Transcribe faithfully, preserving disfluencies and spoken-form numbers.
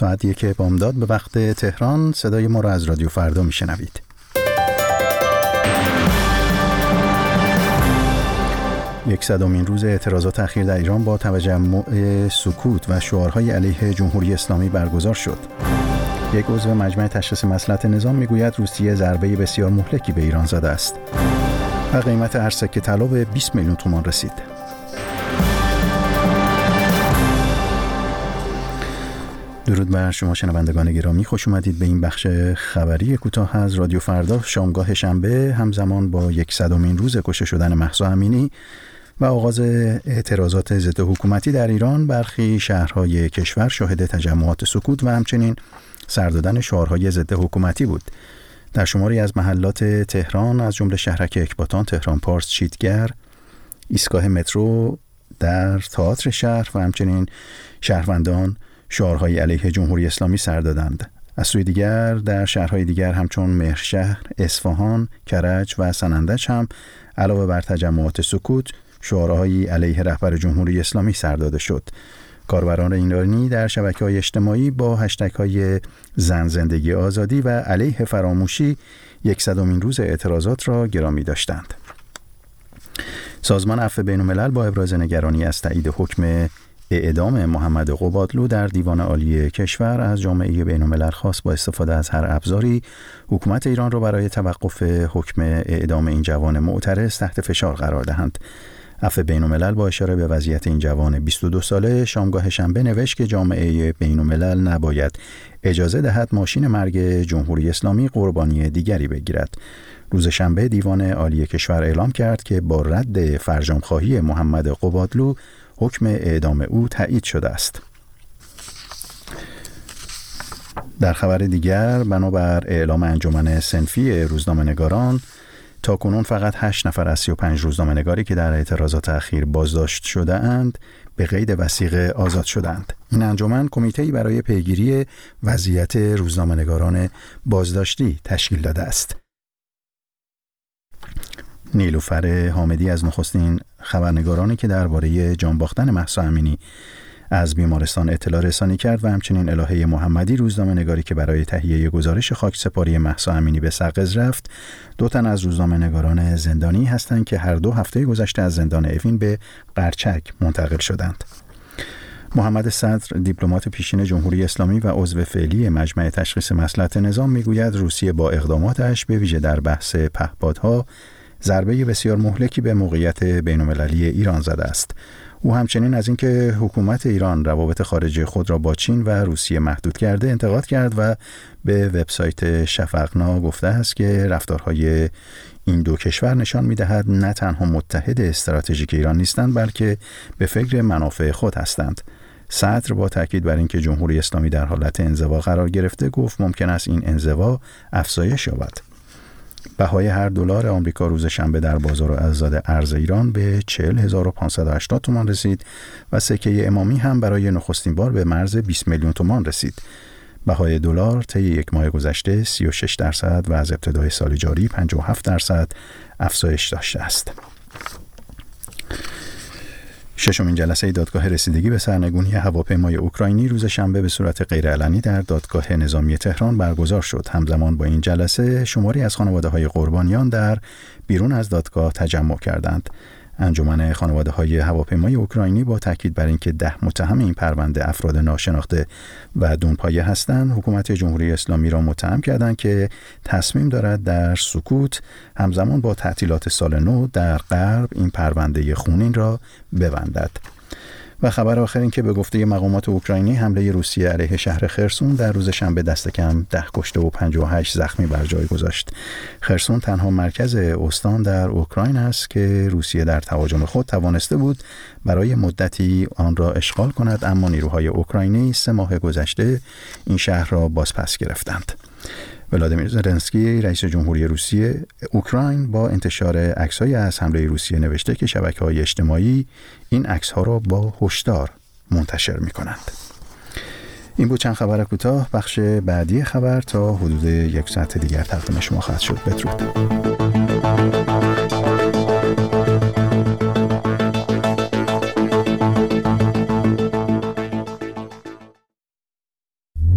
ساعت یک بامداد به وقت تهران. صدای ما را از رادیو فردا میشنوید. یکصدمین روز اعتراضات اخیر در ایران با تجمع سکوت و شعارهای علیه جمهوری اسلامی برگزار شد. یک عضو مجمع تشخیص مصلحت نظام میگوید روسیه ضربه بسیار مهلکی به ایران زده است و قیمت هر سکه طلا به بیست میلیون تومان رسید. درود بر شما شنوندگان گرامی، خوش اومدید به این بخش خبری کوتاه از رادیو فردا. شامگاه شنبه همزمان با یکصدمین روز کشته شدن مهسا امینی و آغاز اعتراضات ضد حکومتی در ایران، برخی شهرهای کشور شاهد تجمعات سکوت و همچنین سر دادن شعارهای ضد حکومتی بود. در شماری از محلات تهران از جمله شهرک اکباتان، تهران پارس، چیتگر، ایستگاه مترو، در تئاتر شهر و همچنین شهروندان شعارهای علیه جمهوری اسلامی سر دادند. از سوی دیگر در شهرهای دیگر همچون مهرشهر، اصفهان، کرج و سنندج هم علاوه بر تجمعات سکوت شعارهایی علیه رهبر جمهوری اسلامی سر داده شد. کاربران ایرانی در شبکه‌های اجتماعی با هشتگ‌های زن زندگی آزادی و علیه فراموشی یکصدمین روز اعتراضات را گرامی داشتند. سازمان عفو بین‌الملل با ابراز نگرانی از تایید حکم اعدام محمد قبادلو در دیوان عالی کشور از جامعه بین‌الملل خواست با استفاده از هر ابزاری حکومت ایران را برای توقف حکم اعدام این جوان معترض تحت فشار قرار دهند. عفو بین‌الملل با اشاره به وضعیت این جوان بیست و دو ساله شامگاه شنبه نوشت که جامعه بین‌الملل نباید اجازه دهد ماشین مرگ جمهوری اسلامی قربانی دیگری بگیرد. روز شنبه دیوان عالی کشور اعلام کرد که با رد فرجام‌خواهی محمد قبادلو حکم اعدام او تایید شده است. در خبر دیگر، بنابر اعلام انجمن صنفی روزنامه‌نگاران، تا کنون فقط هشت نفر از سی و پنج روزنامه‌نگاری که در اعتراضات اخیر بازداشت شده اند به قید وثیقه آزاد شدند. این انجمن کمیته‌ای برای پیگیری وضعیت روزنامه‌نگاران بازداشتی تشکیل داده است. نیلوفر حامدی از نخستین خبرنگارانی که درباره جان باختن مهسا امینی از بیمارستان اطلاع رسانی کرد و همچنین الهه محمدی روزنامه‌نگاری که برای تهیه گزارش خاکسپاری مهسا امینی به سقز رفت، دو تن از روزنامه‌نگاران زندانی هستند که هر دو هفته گذشته از زندان اوین به قرچک منتقل شدند. محمد صدر، دیپلمات پیشین جمهوری اسلامی و عضو فعلی مجمع تشخیص مصلحت نظام، میگوید روسیه با اقداماتش به ویژه در بحث پهپادها ضربه بسیار مهلکی به موقعیت بین‌المللی ایران زده است. او همچنین از اینکه حکومت ایران روابط خارجی خود را با چین و روسیه محدود کرده انتقاد کرد و به وبسایت شفقنا گفته است که رفتارهای این دو کشور نشان می‌دهد نه تنها متحد استراتژیک ایران نیستند بلکه به فکر منافع خود هستند. صدر با تاکید بر اینکه جمهوری اسلامی در حالت انزوا قرار گرفته گفت ممکن است این انزوا افزایش یابد. بهای هر دلار آمریکا روز شنبه در بازار آزاد ارز ایران به چهل هزار و پانصد و هشتاد تومان رسید و سکه امامی هم برای نخستین بار به مرز بیست میلیون تومان رسید. بهای دلار طی یک ماه گذشته سی و شش درصد و از ابتدای سال جاری پنجاه و هفت درصد افزایش داشته است. ششمین جلسه دادگاه رسیدگی به سرنگونی هواپیمای اوکراینی روز شنبه به صورت غیرعلنی در دادگاه نظامی تهران برگزار شد. همزمان با این جلسه شماری از خانواده‌های قربانیان در بیرون از دادگاه تجمع کردند. انجمن خانواده‌های هواپیمای اوکراینی با تاکید بر اینکه ده متهم این پرونده افراد ناشناخته و دونپایه هستند، حکومت جمهوری اسلامی را متهم کردند که تصمیم دارد در سکوت همزمان با تعطیلات سال نو در غرب این پرونده خونین را ببندد. و خبر آخر این که به گفته مقامات اوکراینی حمله روسیه علیه شهر خرسون در روز شنبه دست کم ده کشته و پنجاه و هشت زخمی بر جای گذاشت. خرسون تنها مرکز استان در اوکراین است که روسیه در تهاجم خود توانسته بود برای مدتی آن را اشغال کند، اما نیروهای اوکراینی سه ماه گذشته این شهر را بازپس گرفتند. ولادیمیر زلنسکی رئیس جمهوری روسیه اوکراین با انتشار عکس‌های از حمله روسیه نوشته که شبکه‌های اجتماعی این عکس‌ها را با هشدار منتشر می‌کنند. این بود چند خبر کوتاه. بخش بعدی خبر تا حدود یک ساعت دیگر تقدیم شما خواهد شد. بدرود.